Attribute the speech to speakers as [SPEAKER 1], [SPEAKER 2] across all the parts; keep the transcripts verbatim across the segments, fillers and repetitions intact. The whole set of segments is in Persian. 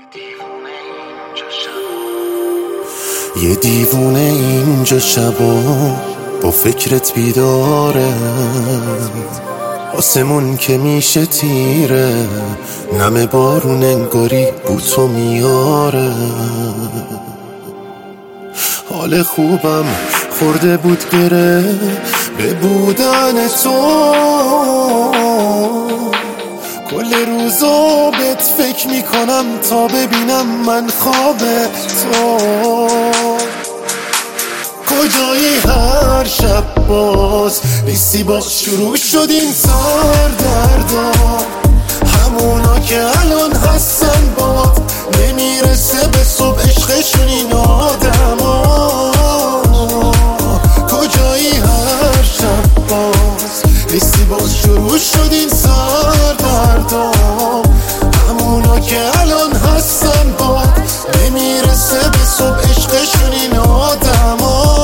[SPEAKER 1] یه دیوونه اینجا شبا با فکرت بیداره، آسمون که میشه تیره، نم بارون انگاری بوتو میاره. حال خوبم خورده بود گره به بودن تو، کل روزا بهت فکر میکنم تا ببینم من خواب تو. کجایی هر شب باز نیستی، باز شروع شد این سر دردا، همونا که الان هستن باد نمیرسه به صبح عشقشون این آدما. کجایی هر شب باز نیستی، باز شروع شد این سر دردا، همونا که الان هستن باد نمیرسه به صبح عشقشون این آدما.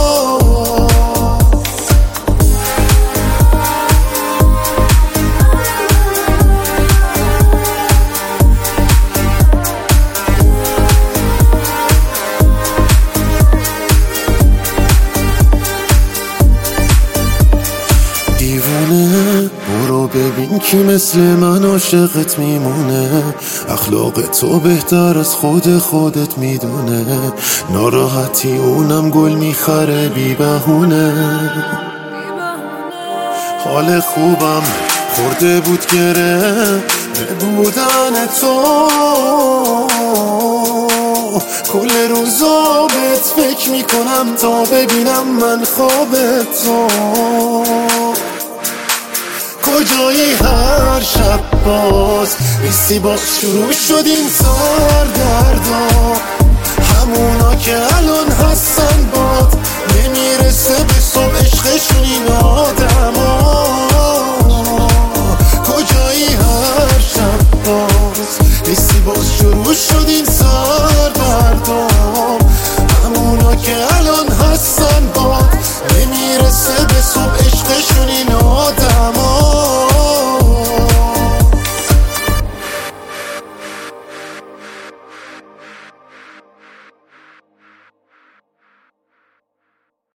[SPEAKER 1] دیوونه برو ببین کی مثل من عاشقت میمونه، اخلاق تو بهتر از خود خودت میدونه، ناراحتی اونم گل میخره بی بهونه. حال خوبم خورده بود گره به بودن تو، کل روزا بهت فکر میکنم تا ببینم من خواب تو. کجایی هر شب باز نیستی، باز شروع شد این سر دردا، همونا که الان هستن باد نمیرسه به صبح عشقشون این